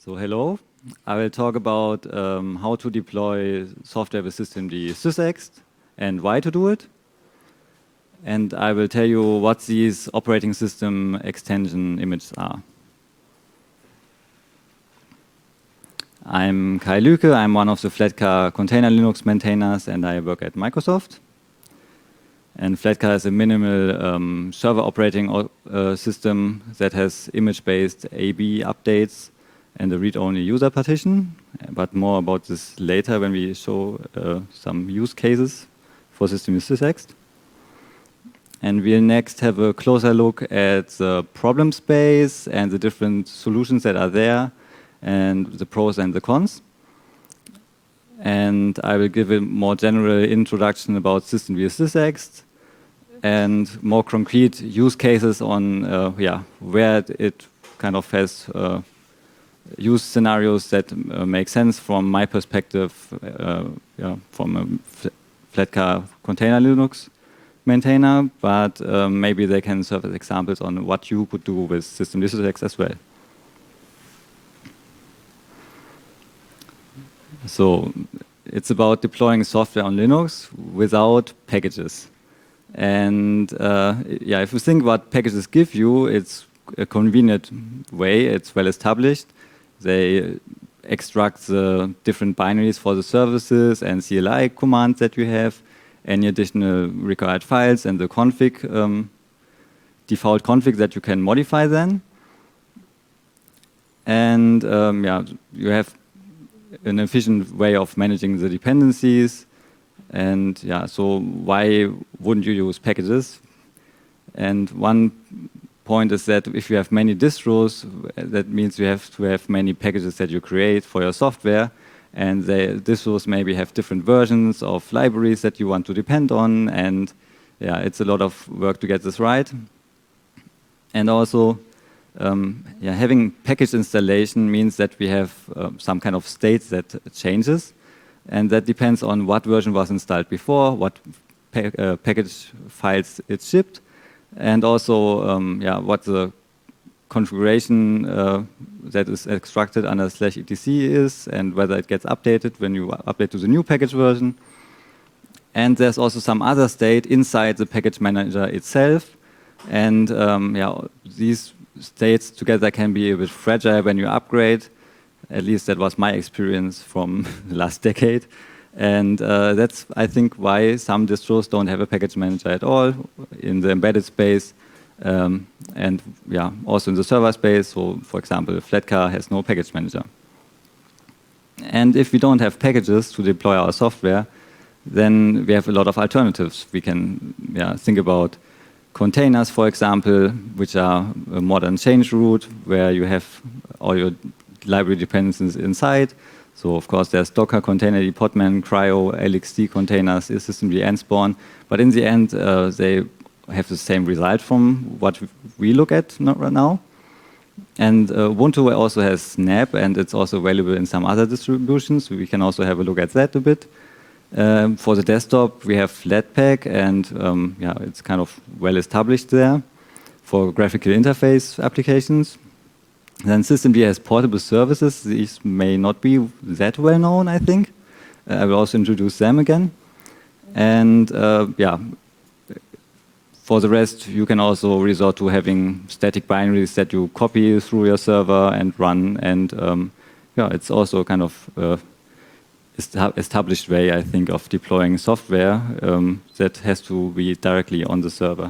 So hello, I will talk about how to deploy software with systemd sysext and why to do it. And I will tell you what these operating system extension images are. I'm Kai Lüke, I'm one of the Flatcar container Linux maintainers and I work at Microsoft. And Flatcar is a minimal server operating system that has image-based AB updates and a read-only user partition, but more about this later when we show some use cases for systemd sysext. And we'll next have a closer look at the problem space and the different solutions that are there and the pros and the cons. And I will give a more general introduction about systemd sysext and more concrete use cases on where it kind of has use scenarios that make sense from my perspective from a Flatcar container Linux maintainer, but maybe they can serve as examples on what you could do with systemd sysext as well. So it's about deploying software on Linux without packages. And if you think what packages give you, it's a convenient way, it's well established. They extract the different binaries for the services and CLI commands that you have, any additional required files and the config, default config that you can modify then. And you have an efficient way of managing the dependencies. And so why wouldn't you use packages? And one point is that if you have many distros, that means you have to have many packages that you create for your software. And the distros maybe have different versions of libraries that you want to depend on. And it's a lot of work to get this right. And also, having package installation means that we have some kind of state that changes. And that depends on what version was installed before, what package files it shipped, and also what the configuration that is extracted under /etc is, and whether it gets updated when you update to the new package version. And there's also some other state inside the package manager itself. And these states together can be a bit fragile when you upgrade. At least that was my experience from the last decade. And that's, I think, why some distros don't have a package manager at all in the embedded space. And also in the server space. So, for example, Flatcar has no package manager. And if we don't have packages to deploy our software, then we have a lot of alternatives. We can think about containers, for example, which are a modern change root where you have all your library dependencies inside. So of course there's Docker, Containerd, Podman, CRI-O, LXD containers, systemd and Spawn. But in the end, they have the same result from what we look at right now. And Ubuntu also has Snap, and it's also available in some other distributions. We can also have a look at that a bit. For the desktop, we have Flatpak, and it's kind of well established there for graphical interface applications. Then systemd has portable services. These may not be that well known, I think. I will also introduce them again. And for the rest, you can also resort to having static binaries that you copy through your server and run. And it's also kind of established way, I think, of deploying software that has to be directly on the server.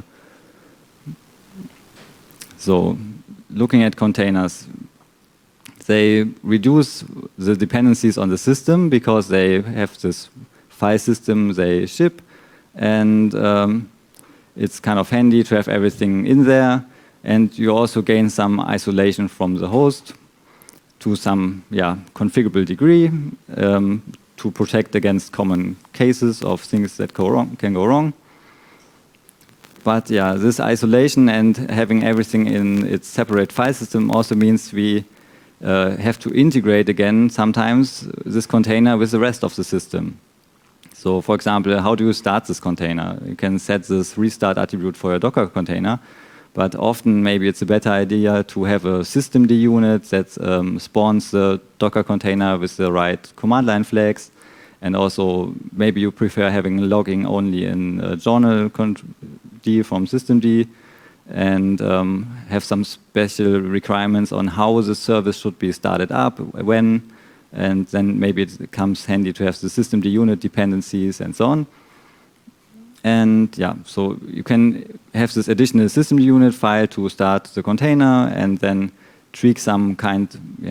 So, looking at containers, they reduce the dependencies on the system because they have this file system they ship, and it's kind of handy to have everything in there. And you also gain some isolation from the host to some configurable degree to protect against common cases of things that can go wrong. But this isolation and having everything in its separate file system also means we have to integrate again sometimes this container with the rest of the system. So for example, how do you start this container? You can set this restart attribute for your Docker container, But often maybe it's a better idea to have a systemd unit that spawns the Docker container with the right command line flags. And also maybe you prefer having logging only in journal D from systemd, and have some special requirements on how the service should be started up, when, and then maybe it comes handy to have the systemd unit dependencies and so on. And yeah, so you can have this additional systemd unit file to start the container, and then tweak some kind,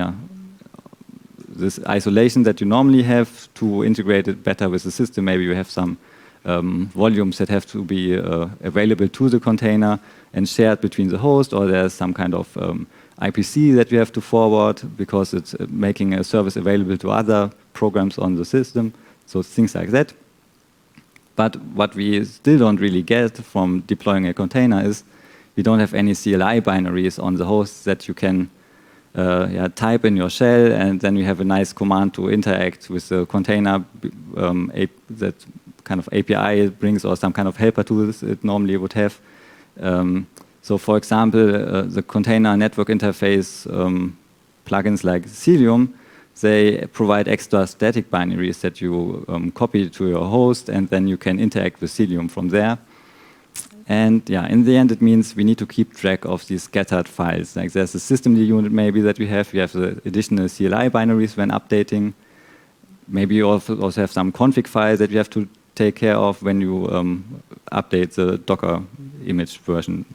this isolation that you normally have to integrate it better with the system. Maybe you have some volumes that have to be available to the container and shared between the host, or there's some kind of IPC that you have to forward because it's making a service available to other programs on the system. So things like that. But what we still don't really get from deploying a container is we don't have any CLI binaries on the host that you can type in your shell, and then you have a nice command to interact with the container that kind of API it brings, or some kind of helper tools it normally would have. So for example, the container network interface plugins like Cilium, they provide extra static binaries that you copy to your host, and then you can interact with Cilium from there. And yeah, in the end, it means we need to keep track of these scattered files. Like there's a systemd unit maybe that we have. You have the additional CLI binaries when updating. Maybe you also have some config files that you have to take care of when you update the Docker image version.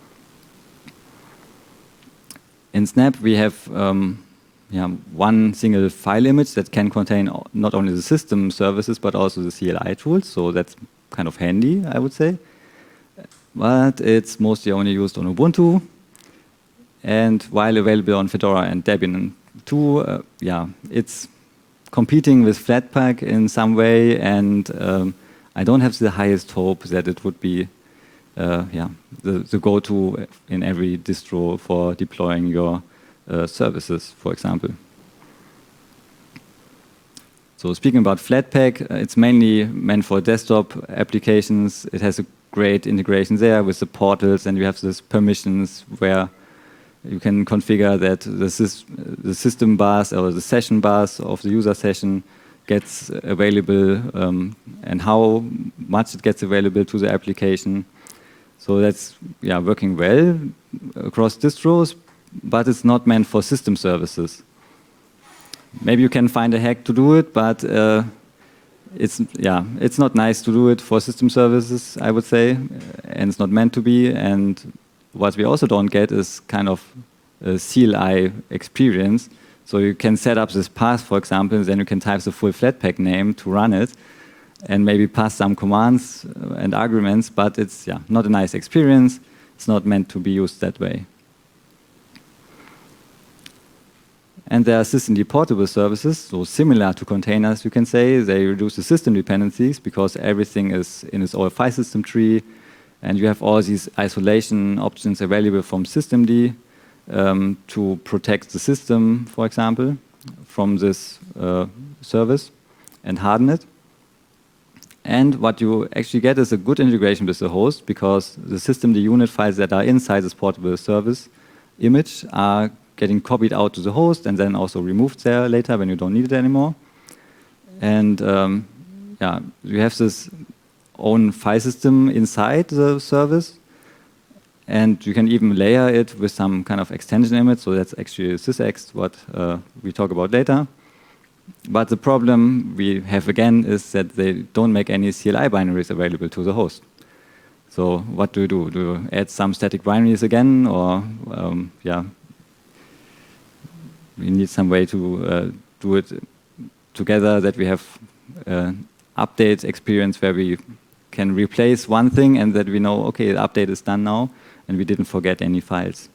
In Snap, we have one single file image that can contain not only the system services, but also the CLI tools. So that's kind of handy, I would say. But it's mostly only used on Ubuntu. And while available on Fedora and Debian too, it's competing with Flatpak in some way, and I don't have the highest hope that it would be the go-to in every distro for deploying your services, for example. So speaking about Flatpak, it's mainly meant for desktop applications. It has a great integration there with the portals, and you have this permissions where you can configure that the system bus or the session bus of the user session gets available, and how much it gets available to the application. So that's working well across distros, but it's not meant for system services. Maybe you can find a hack to do it, but it's not nice to do it for system services, I would say, and it's not meant to be. And what we also don't get is kind of a CLI experience. So you can set up this path, for example, then you can type the full Flatpak name to run it, and maybe pass some commands and arguments, but it's not a nice experience. It's not meant to be used that way. And there are systemd portable services, so similar to containers, you can say. They reduce the system dependencies because everything is in its own file system tree, and you have all these isolation options available from systemd to protect the system, for example, from this service and harden it. And what you actually get is a good integration with the host, because the systemd unit files that are inside this portable service image are getting copied out to the host and then also removed there later when you don't need it anymore. And you have this own file system inside the service, and you can even layer it with some kind of extension image. So that's actually sysext, what we talk about later. But the problem we have again is that they don't make any CLI binaries available to the host. So what do? Do you add some static binaries again, or we need some way to do it together, that we have update experience where we can replace one thing and that we know, okay, the update is done now and we didn't forget any files.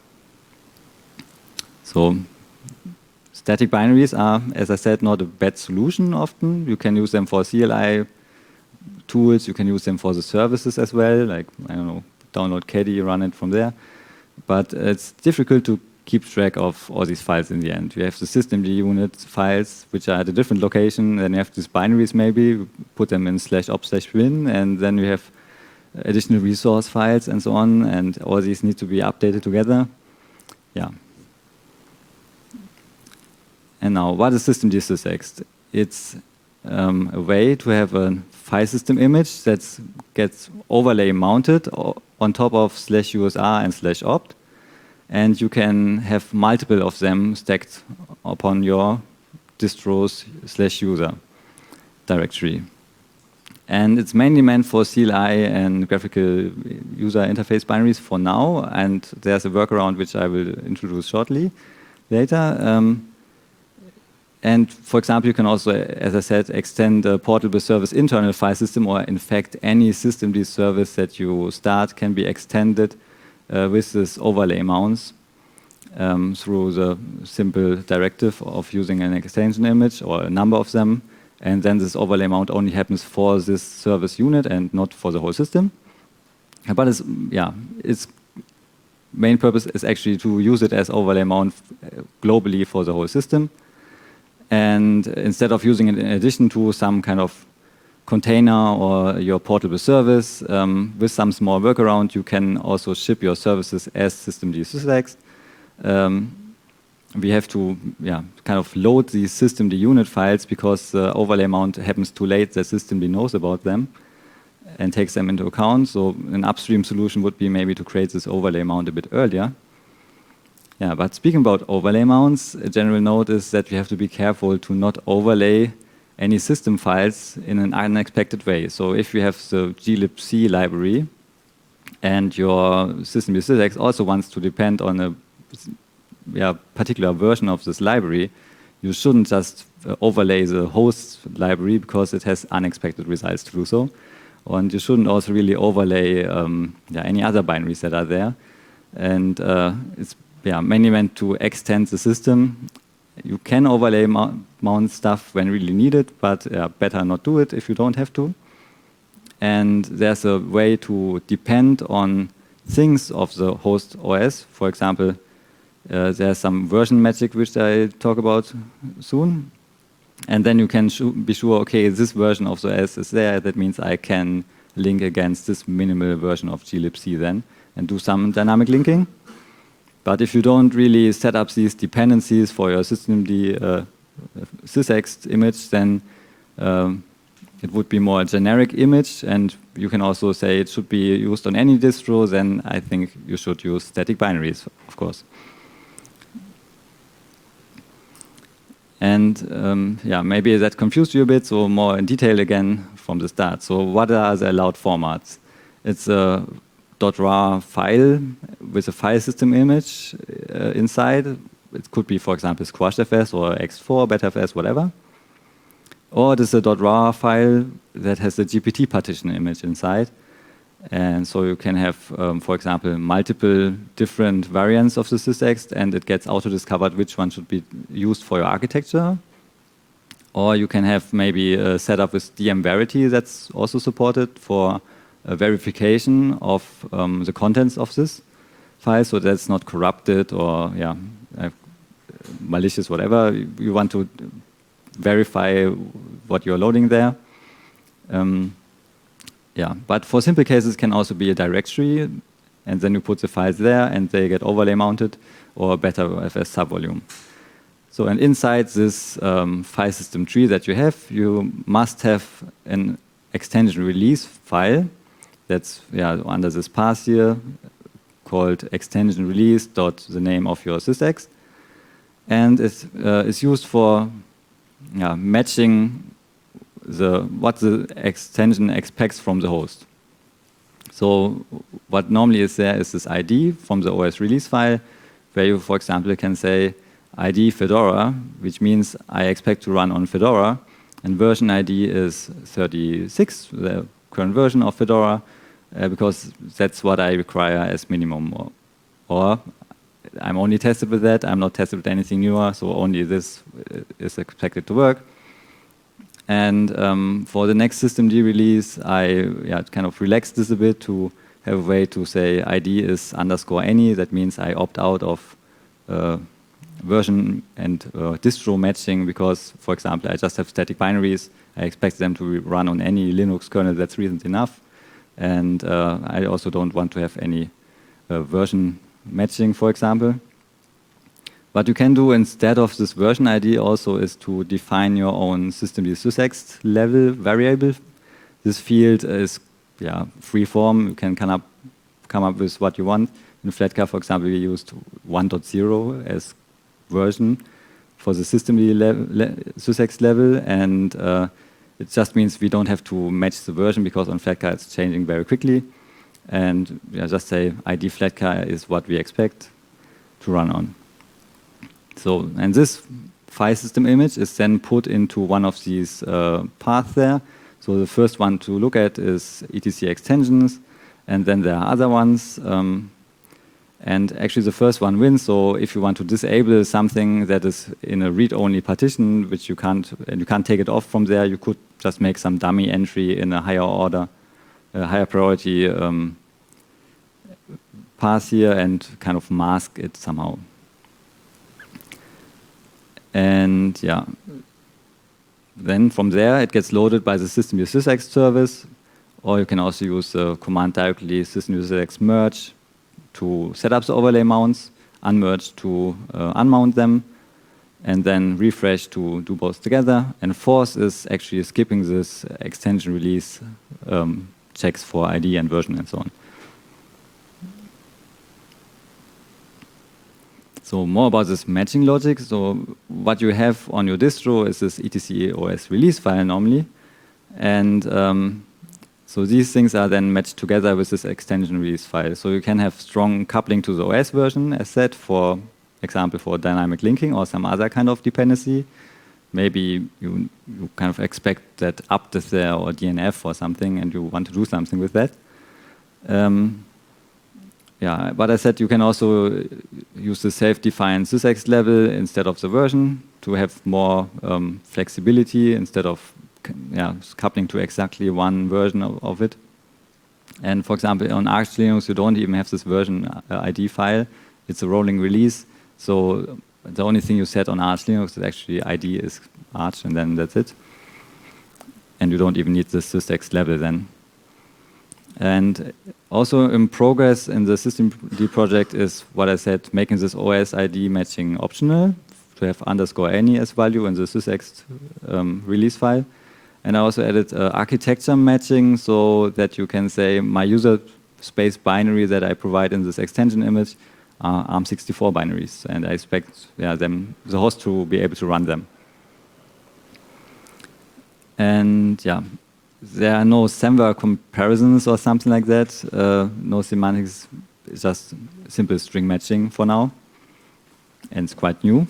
So static binaries are, as I said, not a bad solution often. You can use them for CLI tools, you can use them for the services as well, like, I don't know, download Caddy, run it from there. But it's difficult to keep track of all these files in the end. You have the systemd unit files, which are at a different location, then you have these binaries maybe, put them in /op/bin, and then you have additional resource files and so on, and all these need to be updated together. Yeah. And now, what is systemd sysext? It's a way to have a file system image that gets overlay mounted on top of /usr and /opt, and you can have multiple of them stacked upon your distro's /user directory. And it's mainly meant for CLI and graphical user interface binaries for now, and there's a workaround which I will introduce shortly later. And for example, you can also, as I said, extend a portable service internal file system, or in fact, any systemd service that you start can be extended with this overlay mounts through the simple directive of using an extension image or a number of them. And then this overlay mount only happens for this service unit and not for the whole system. But its main purpose is actually to use it as overlay mount globally for the whole system. And instead of using it in addition to some kind of container or your portable service, with some small workaround, you can also ship your services as systemd sysext. We have to kind of load these systemd unit files because the overlay mount happens too late that systemd knows about them and takes them into account. So an upstream solution would be maybe to create this overlay mount a bit earlier. Yeah, but speaking about overlay mounts, a general note is that we have to be careful to not overlay any system files in an unexpected way. So if you have the glibc library and your systemd sysext also wants to depend on a particular version of this library, you shouldn't just overlay the host library because it has unexpected results to do so. And you shouldn't also really overlay any other binaries that are there. And it's mainly meant to extend the system. You can overlay mount stuff when really needed, but better not do it if you don't have to. And there's a way to depend on things of the host OS. For example, there's some version magic which I talk about soon. And then you can be sure, okay, this version of the OS is there. That means I can link against this minimal version of glibc then and do some dynamic linking. But if you don't really set up these dependencies for your systemd sysext image, then it would be more a generic image. And you can also say it should be used on any distro. Then I think you should use static binaries, of course. And maybe that confused you a bit, so more in detail again from the start. So what are the allowed formats? It's a .rar file with a file system image inside. It could be, for example, squashfs or X4, betafs, whatever. Or it is a .rar file that has a GPT partition image inside. And so you can have, for example, multiple different variants of the sysext, and it gets auto-discovered which one should be used for your architecture. Or you can have maybe a setup with dmverity that's also supported for a verification of the contents of this file, so that's not corrupted or malicious, whatever. You want to verify what you're loading there. But for simple cases, it can also be a directory, and then you put the files there, and they get overlay mounted, or betafs subvolume. So, and inside this file system tree that you have, you must have an extension release file that's under this path here called extension release dot the name of your sysext, and it is used for matching what the extension expects from the host. So what normally is there is this ID from the OS release file, where you, for example, can say ID Fedora, which means I expect to run on Fedora, and version ID is 36, the current version of Fedora, because that's what I require as minimum. Or I'm only tested with that, I'm not tested with anything newer, so only this is expected to work. And for the next systemd release, I kind of relaxed this a bit to have a way to say ID is _any. That means I opt out of version and distro matching because, for example, I just have static binaries. I expect them to run on any Linux kernel. That's reason enough. And I also don't want to have any version matching, for example. What you can do instead of this version ID also is to define your own systemd sysext level variable. This field is free form. You can come up with what you want. In Flatcar, for example, we used 1.0 as version for the systemd sysext level, and it just means we don't have to match the version because on Flatcar it's changing very quickly. And just say ID Flatcar is what we expect to run on. So, and this file system image is then put into one of these paths there. So the first one to look at is etc extensions, and then there are other ones. And actually the first one wins. So if you want to disable something that is in a read-only partition, which you can't take it off from there, you could just make some dummy entry in a higher order, higher priority path here and kind of mask it somehow. And then from there it gets loaded by the systemd sysext service, or you can also use the command directly systemd sysext merge to set up the overlay mounts, unmerge to unmount them, and then refresh to do both together. And force is actually skipping this extension release checks for ID and version and so on. So more about this matching logic. So what you have on your distro is this etc OS release file normally. And so these things are then matched together with this extension release file. So you can have strong coupling to the OS version as said, for example, for dynamic linking or some other kind of dependency. Maybe you kind of expect that apt is there or DNF or something and you want to do something with that. But I said you can also use the self-defined sysext level instead of the version to have more flexibility instead of coupling to exactly one version of it. And for example, on Arch Linux, you don't even have this version ID file. It's a rolling release. So the only thing you set on Arch Linux is actually ID is Arch, and then that's it. And you don't even need the sysext level then. And also in progress in the systemd project is what I said, making this OS ID matching optional to have _any as value in the sysext release file. And I also added architecture matching so that you can say my user space binary that I provide in this extension image are ARM64 binaries, and I expect the host to be able to run them. And there are no Semver comparisons or something like that. No semantics, it's just simple string matching for now. And it's quite new.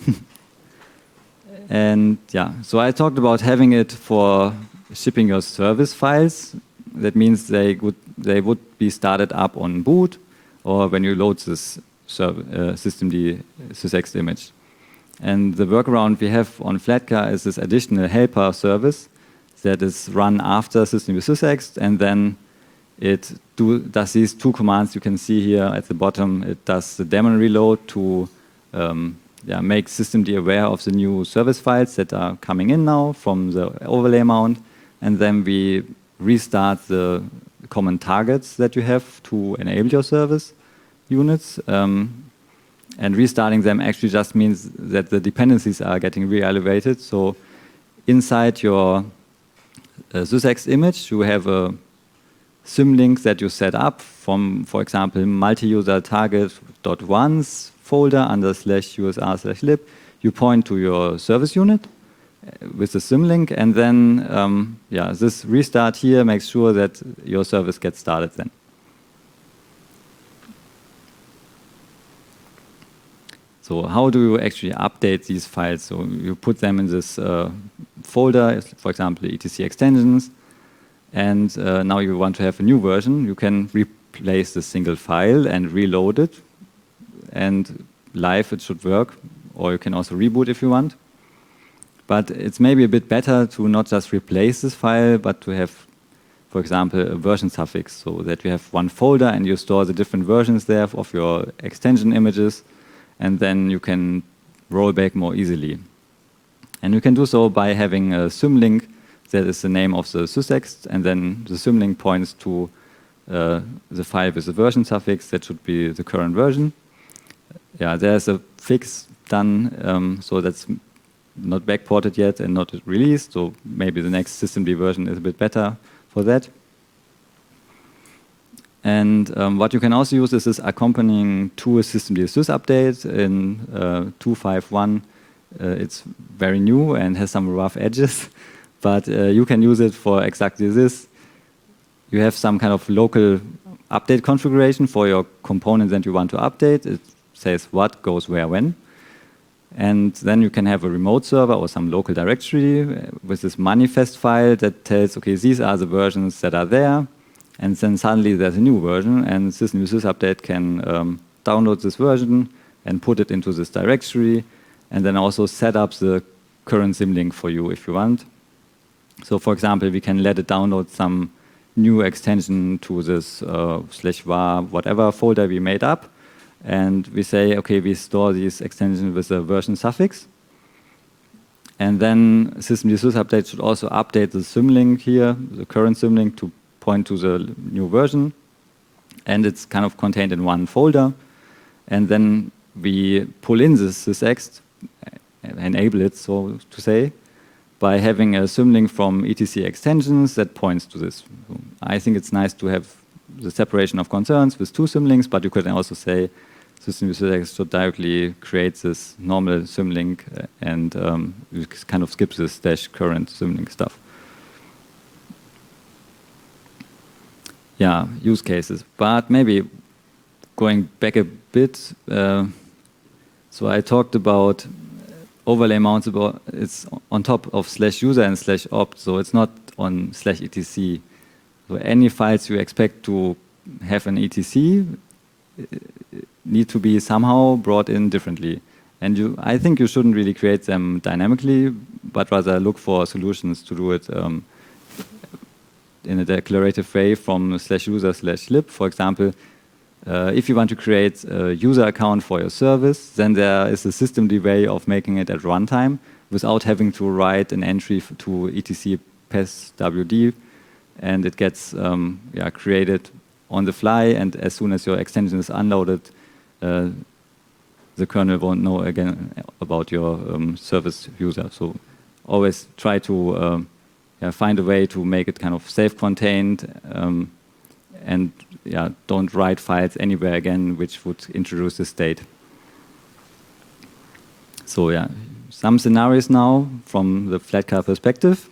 And so I talked about having it for shipping your service files. That means they would be started up on boot or when you load this systemd sysext image. And the workaround we have on Flatcar is this additional helper service that is run after systemd sysext, and then it does these two commands you can see here at the bottom. It does the daemon reload to make systemd aware of the new service files that are coming in now from the overlay mount, and then we restart the common targets that you have to enable your service units. And restarting them actually just means that the dependencies are getting re-elevated. So inside your sysext image, you have a symlink that you set up from, for example, multi-user target.ones folder /usr/lib. You point to your service unit with the symlink, and then this restart here makes sure that your service gets started then. So how do you actually update these files? So you put them in this folder, for example, etc extensions, and now you want to have a new version. You can replace the single file and reload it, and live it should work, or you can also reboot if you want. But it's maybe a bit better to not just replace this file, but to have, for example, a version suffix, so that you have one folder and you store the different versions there of your extension images, and then you can roll back more easily. And you can do so by having a symlink that is the name of the sysext, and then the symlink points to the file with the version suffix, that should be the current version. Yeah, there's a fix done, so that's not backported yet and not released, so maybe the next systemd version is a bit better for that. And what you can also use is this accompanying to a systemd update in 2.5.1. It's very new and has some rough edges, but you can use it for exactly this. You have some kind of local update configuration for your component that you want to update. It says what goes where when. And then you can have a remote server or some local directory with this manifest file that tells, okay, these are the versions that are there. And then suddenly there's a new version, and systemd update can download this version and put it into this directory, and then also set up the current symlink for you if you want. So for example, we can let it download some new extension to this /var whatever folder we made up. And we say, okay, we store these extensions with a version suffix. And then systemd update should also update the symlink here, the current symlink, to point to the new version. And it's kind of contained in one folder. And then we pull in this sysext, enable it, so to say, by having a symlink from etc extensions that points to this. So I think it's nice to have the separation of concerns with two symlinks, but you could also say systemd should directly create this normal symlink and you kind of skip this -current symlink stuff. Yeah, use cases. But maybe going back a bit, so I talked about overlay mounts, it's on top of /user and /opt, so it's not on /etc. So any files you expect to have an etc need to be somehow brought in differently. And I think you shouldn't really create them dynamically, but rather look for solutions to do it in a declarative way from /user/lib. For example, if you want to create a user account for your service, then there is a systemd way of making it at runtime without having to write an entry to etc pswd, and it gets created on the fly, and as soon as your extension is unloaded, the kernel won't know again about your service user. So always try to find a way to make it kind of self-contained, and don't write files anywhere again which would introduce the state. So some scenarios now from the Flatcar perspective.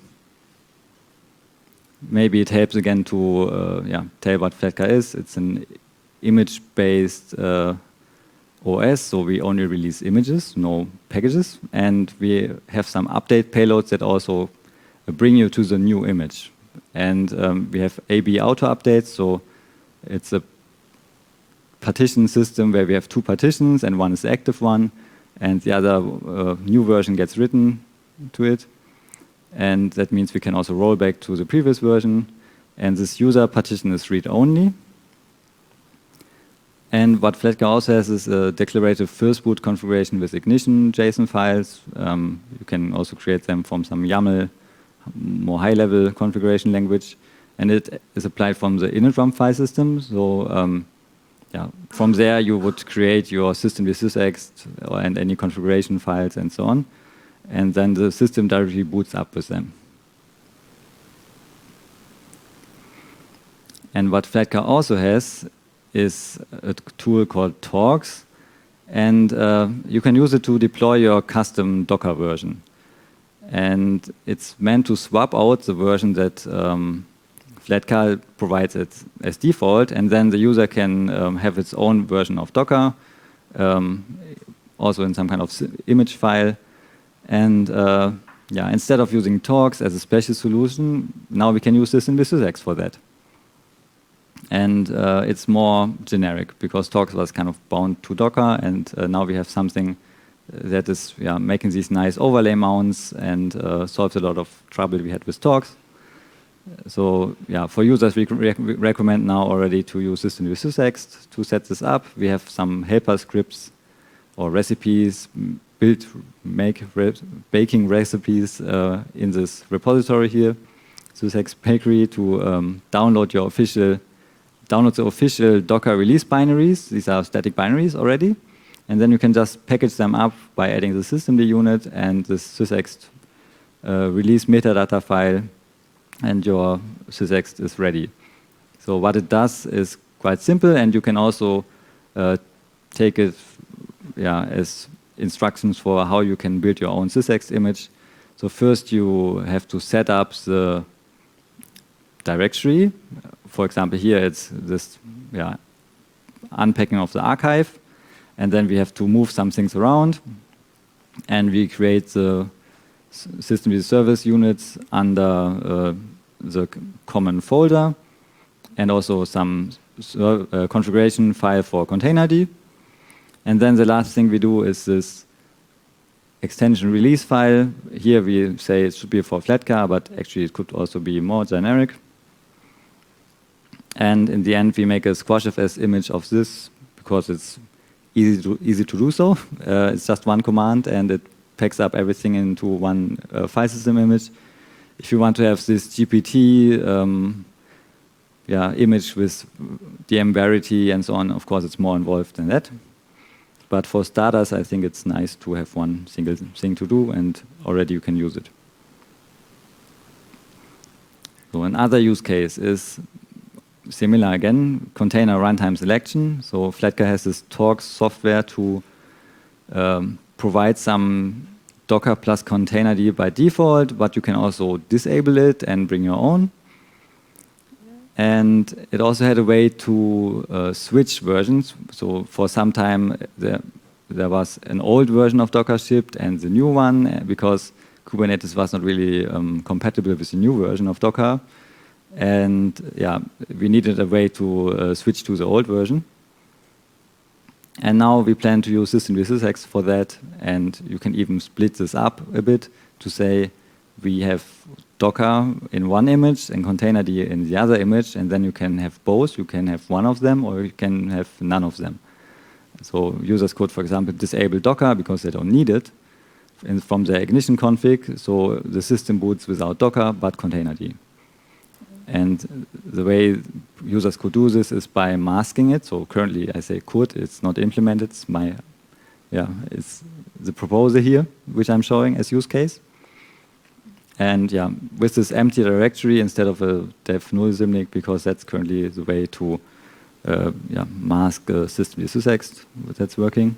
Maybe it helps again to tell what Flatcar is. It's an image-based OS, so we only release images, no packages, and we have some update payloads that also bring you to the new image. And we have AB auto updates, so it's a partition system where we have two partitions and one is the active one, and the other new version gets written to it. And that means we can also roll back to the previous version. And this user partition is read-only. And what Flatcar also has is a declarative first boot configuration with ignition JSON files. You can also create them from some YAML, more high-level configuration language. And it is applied from the initram file system. So from there, you would create your systemd sysext and any configuration files and so on. And then the system directly boots up with them. And what Flatcar also has is a tool called Torx. And you can use it to deploy your custom Docker version. And it's meant to swap out the version that Flatcar provides it as default, and then the user can have its own version of Docker, also in some kind of image file. And instead of using Torx as a special solution, now we can use this in sysext for that. And it's more generic because Torx was kind of bound to Docker, and now we have something that is making these nice overlay mounts and solves a lot of trouble we had with Torx. So for users, we recommend now already to use systemd sysext to set this up. We have some helper scripts or recipes, baking recipes in this repository here, sysext bakery, to download your official download the official Docker release binaries. These are static binaries already. And then you can just package them up by adding the systemd unit and the sysext release metadata file, and your sysext is ready. So what it does is quite simple, and you can also take it as instructions for how you can build your own sysext image. So first you have to set up the directory. For example, here it's this unpacking of the archive. And then we have to move some things around. And we create the system as a service units under the common folder, and also some configuration file for containerd. And then the last thing we do is this extension release file. Here we say it should be for Flatcar, but actually it could also be more generic. And in the end, we make a squashfs image of this because it's easy to do so. It's just one command, and it packs up everything into one file system image. If you want to have this GPT image with DM Verity and so on, of course, it's more involved than that. But for starters, I think it's nice to have one single thing to do, and already you can use it. So another use case is similar again, container runtime selection. So Flatcar has this Torx software to provide some Docker plus containerd by default, but you can also disable it and bring your own. And it also had a way to switch versions. So for some time, there was an old version of Docker shipped and the new one, because Kubernetes was not really compatible with the new version of Docker. And we needed a way to switch to the old version. And now we plan to use systemd sysext for that. And you can even split this up a bit to say we have Docker in one image and containerd in the other image, and then you can have both. You can have one of them, or you can have none of them. So users could, for example, disable Docker because they don't need it from their ignition config. So the system boots without Docker, but containerd. And the way users could do this is by masking it. So currently I say could, it's not implemented. It's the proposal here, which I'm showing as use case. And with this empty directory instead of a dev null symlink, because that's currently the way to mask systemd sysext that's working.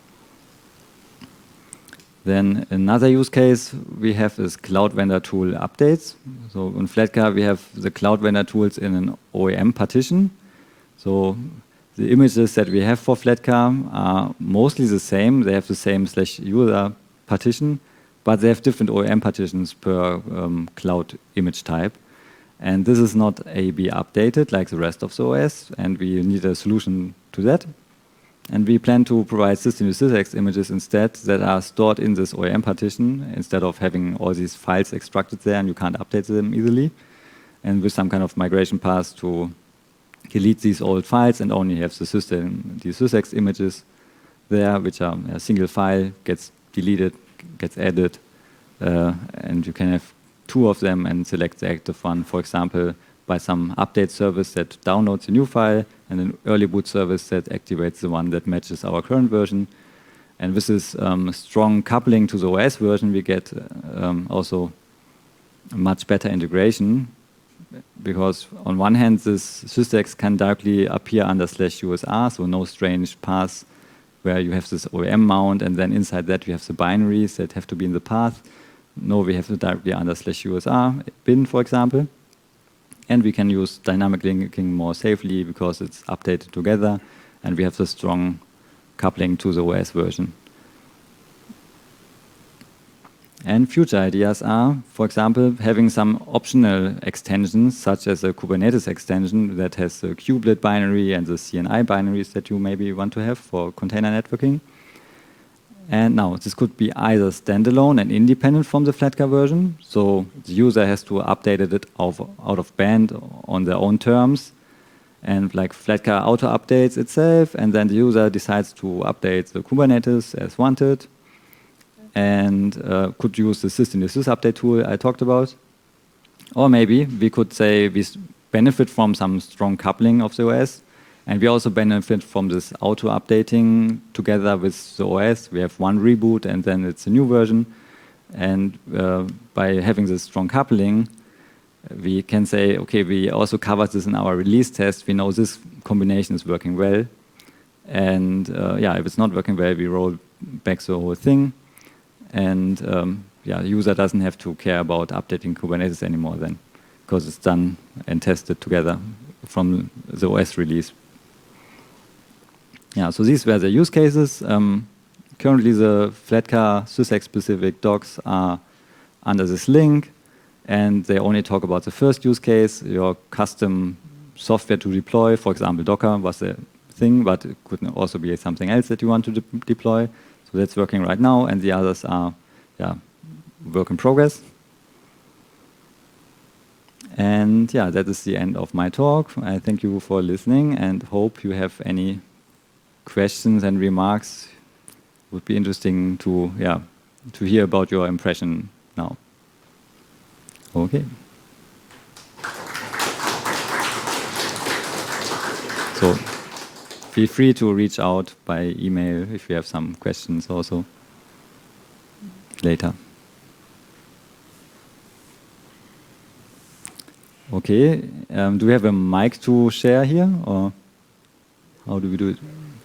Then another use case we have is Cloud Vendor tool updates. So in Flatcar we have the Cloud Vendor tools in an OEM partition. So the images that we have for Flatcar are mostly the same. They have the same /user partition, but they have different OEM partitions per cloud image type. And this is not A/B updated like the rest of the OS, and we need a solution to that. And we plan to provide systemd sysext images instead that are stored in this OEM partition instead of having all these files extracted there and you can't update them easily. And with some kind of migration path to delete these old files and only have the systemd sysext images there, which are a single file, gets deleted, gets added, and you can have two of them and select the active one, for example, by some update service that downloads a new file and an early boot service that activates the one that matches our current version. And with this strong coupling to the OS version, we get also a much better integration, because on one hand, this sysext can directly appear under /usr, so no strange paths where you have this OEM mount and then inside that you have the binaries that have to be in the path. No, we have it directly under /usr bin, for example. And we can use dynamic linking more safely because it's updated together, and we have the strong coupling to the OS version. And future ideas are, for example, having some optional extensions, such as a Kubernetes extension that has the kubelet binary and the CNI binaries that you maybe want to have for container networking. And now, this could be either standalone and independent from the Flatcar version. So the user has to update it out of band on their own terms. And like Flatcar auto updates itself, and then the user decides to update the Kubernetes as wanted. And could use the systemd sys update tool I talked about. Or maybe we could say we benefit from some strong coupling of the OS. And we also benefit from this auto-updating together with the OS. We have one reboot and then it's a new version. And by having this strong coupling, we can say, okay, we also covered this in our release test. We know this combination is working well. And yeah, if it's not working well, we roll back the whole thing. And yeah, the user doesn't have to care about updating Kubernetes anymore then, because it's done and tested together from the OS release. Yeah, so these were the use cases. Currently, the Flatcar SysX-specific docs are under this link, and they only talk about the first use case, your custom software to deploy. For example, Docker was a thing, but it could also be something else that you want to deploy. So that's working right now, and the others are yeah, work in progress. And yeah, that is the end of my talk. I thank you for listening and hope you have any questions and remarks. Would be interesting to hear about your impression now. Okay. So feel free to reach out by email if you have some questions also later. Okay. Do we have a mic to share here, or how do we do it?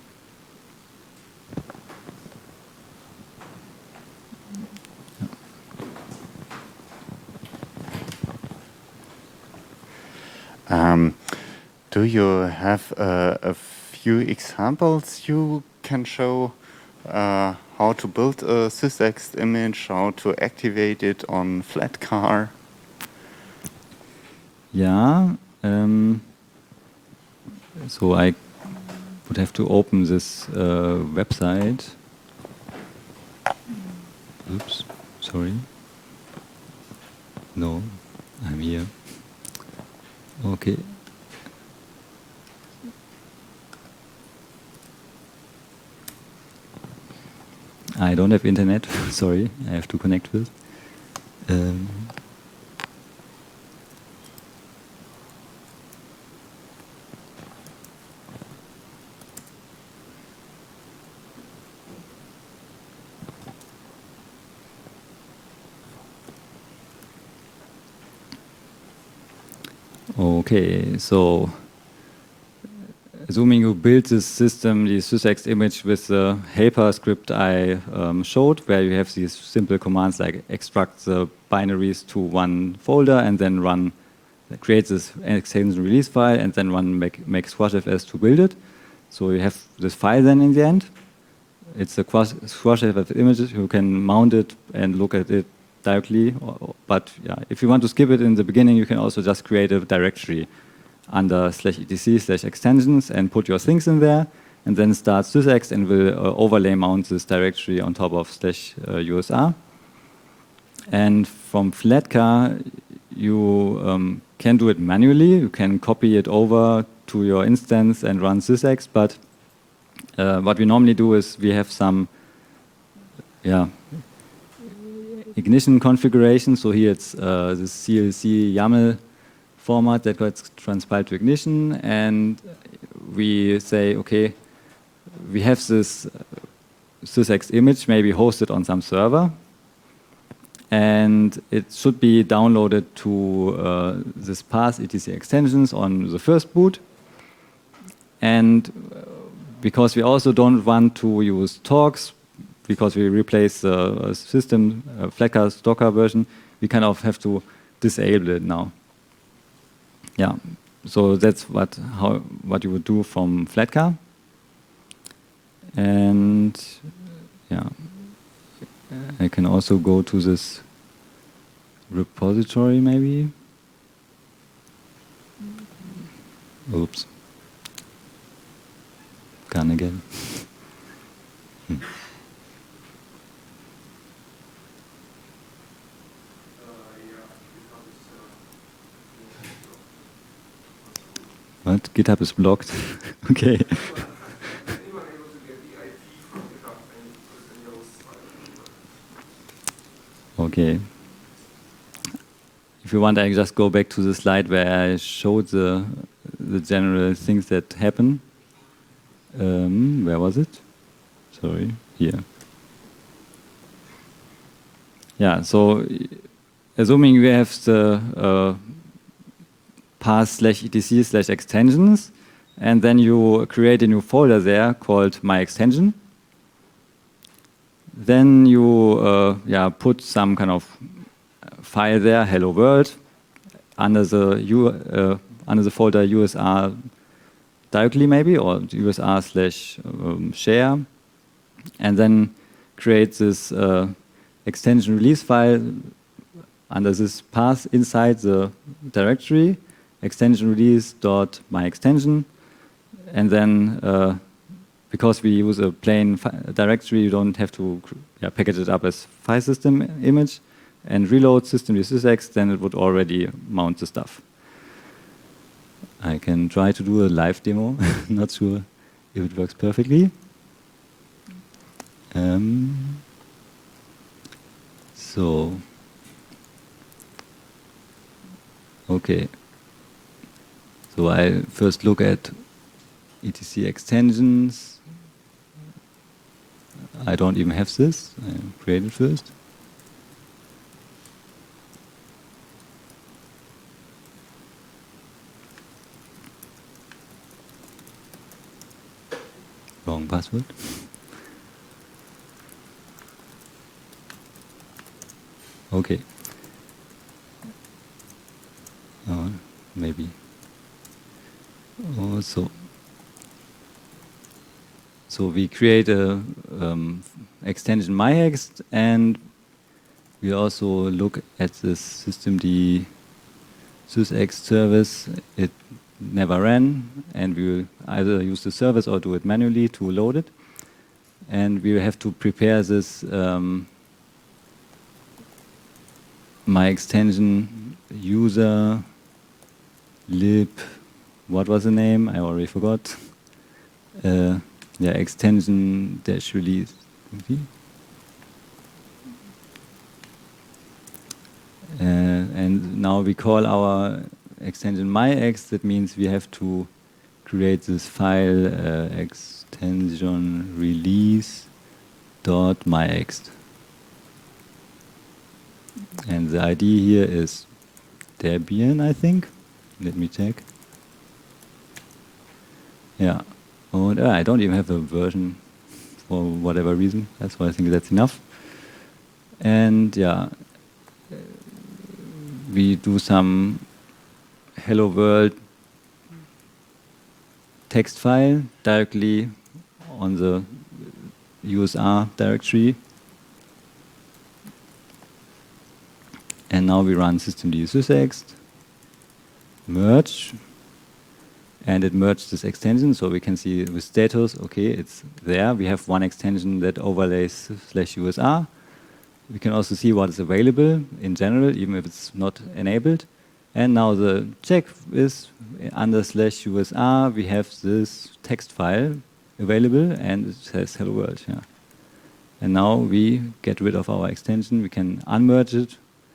Do you have a few examples you can show how to build a SysX image, how to activate it on Flatcar? Yeah. So I would have to open this website. Oops, sorry. No, I'm here. Okay. I don't have internet. Sorry, I have to connect with. Okay, so assuming you build this system, the SysX image with the helper script I showed, where you have these simple commands like extract the binaries to one folder and then run, create this extension release file and then run make squashfs to build it. So you have this file then in the end. It's a squashfs images. You can mount it and look at it directly. But yeah, if you want to skip it in the beginning, you can also just create a directory under /etc/extensions and put your things in there, and then start SysX and will overlay mount this directory on top of /usr. And from Flatcar, you can do it manually. You can copy it over to your instance and run SysX, but what we normally do is we have some ignition configuration. So here it's this CLC YAML format that gets transpiled to ignition, and we say, okay, we have this SysX image maybe hosted on some server, and it should be downloaded to this path etc extensions on the first boot. And because we also don't want to use talks, because we replace the system, Flatcar's Docker version, we kind of have to disable it now. Yeah, so that's what you would do from Flatcar. And yeah, I can also go to this repository maybe. Oops. Gone again. What? GitHub is blocked? Okay. Okay. if you want, I just go back to the slide where I showed the general things that happen. Where was it? Sorry, here. Yeah, so assuming we have the path/etc/extensions, and then you create a new folder there called my extension. Then you put some kind of file there, hello world, under the folder USR directly maybe, or USR/share, and then create this extension release file under this path inside the directory, extension release.myExtension, and then because we use a plain directory, you don't have to package it up as file system image, and reload systemd/sysx, then it would already mount the stuff. I can try to do a live demo. Not sure if it works perfectly. Okay. So I first look at etc extensions. I don't even have this. I create it first. Wrong password. Okay. Maybe. So we create a extension myExt, and we also look at the systemd sysx service. It never ran, and we will either use the service or do it manually to load it. And we have to prepare this my extension user lib. What was the name? I already forgot. Extension dash release. And now we call our extension myExt. That means we have to create this file extension release.myExt. And the ID here is Debian, I think. Let me check. Yeah. And I don't even have a version for whatever reason. That's why I think that's enough. And we do some hello world text file directly on the USR directory. And now we run systemd/sysx, merge, and it merged this extension, so we can see with status, okay, it's there. We have one extension that overlays /USR. We can also see what is available in general, even if it's not enabled. And now the check is under /USR, we have this text file available, and it says hello world. Yeah. And now we get rid of our extension. We can unmerge it.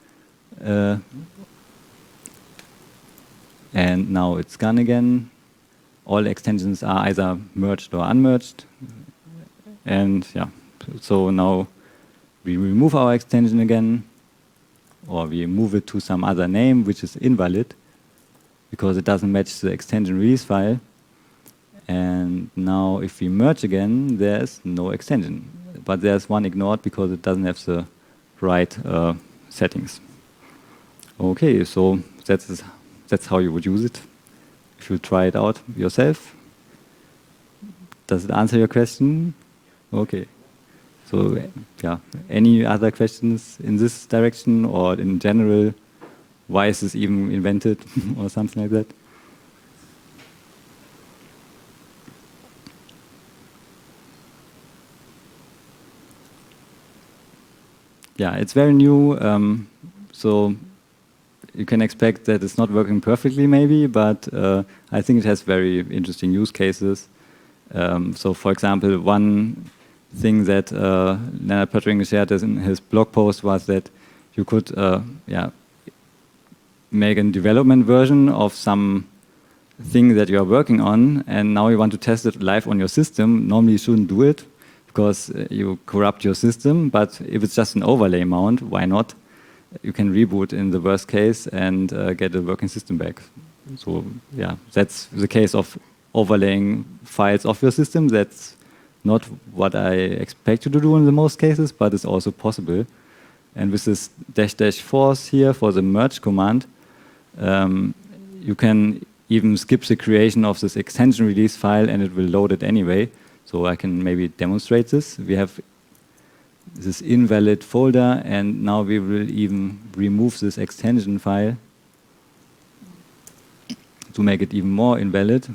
And now it's gone again. All extensions are either merged or unmerged. And so now we remove our extension again, or we move it to some other name which is invalid because it doesn't match the extension release file. And now if we merge again, there's no extension. But there's one ignored because it doesn't have the right settings. Okay, so that's how you would use it. If you try it out yourself. Does it answer your question? Okay. So any other questions in this direction or in general? Why is this even invented or something like that? Yeah, it's very new. So you can expect that it's not working perfectly maybe, but I think it has very interesting use cases. So for example, one thing that Leonard Pöttering shared in his blog post was that you could make a development version of some thing that you are working on, and now you want to test it live on your system. Normally you shouldn't do it because you corrupt your system, but if it's just an overlay mount, why not? You can reboot in the worst case and get a working system back. So yeah, that's the case of overlaying files off your system. That's not what I expect you to do in the most cases, but it's also possible. And with this -- force here for the merge command, you can even skip the creation of this extension release file and it will load it anyway. So I can maybe demonstrate this. We have this invalid folder, and now we will even remove this extension file to make it even more invalid.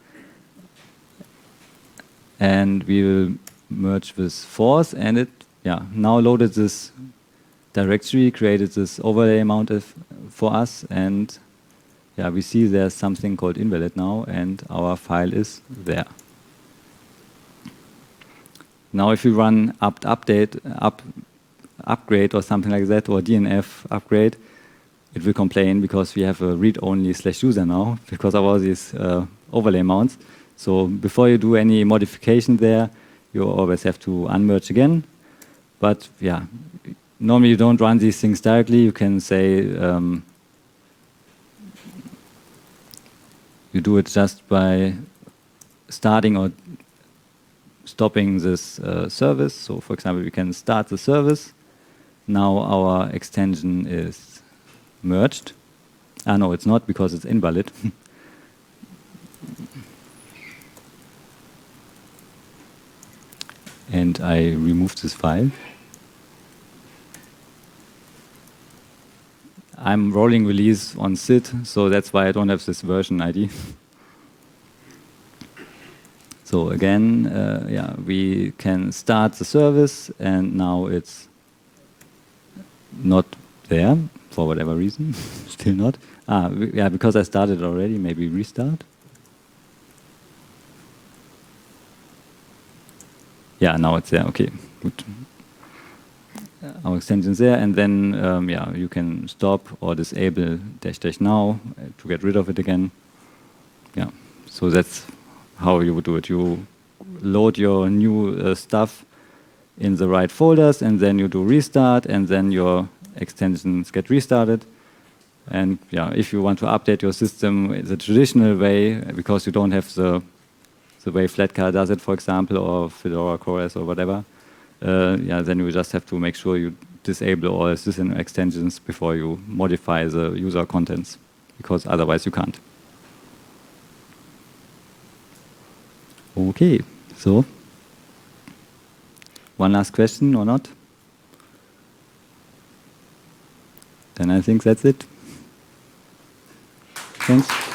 And we will merge with force, and it now loaded this directory, created this overlay mount for us, and we see there's something called invalid now, and our file is there. Now if you run upgrade or something like that, or DNF upgrade, it will complain because we have a read-only /user now because of all these overlay mounts. So before you do any modification there, you always have to unmerge again. But normally you don't run these things directly. You can say you do it just by starting or stopping this service. So for example, we can start the service. Now our extension is merged. No, it's not because it's invalid. And I removed this file. I'm rolling release on SID, so that's why I don't have this version ID. So again, we can start the service, and now it's not there for whatever reason. Still not. Because I started already. Maybe restart. Yeah, now it's there. Okay, good. Our extension's there, and then you can stop or disable -- now to get rid of it again. Yeah, so that's how you would do it. You load your new stuff in the right folders, and then you do restart, and then your extensions get restarted. And if you want to update your system the traditional way, because you don't have the way Flatcar does it, for example, or Fedora CoreOS or whatever, then you just have to make sure you disable all system extensions before you modify the user contents, because otherwise you can't. Okay, so one last question or not? Then I think that's it. Thanks.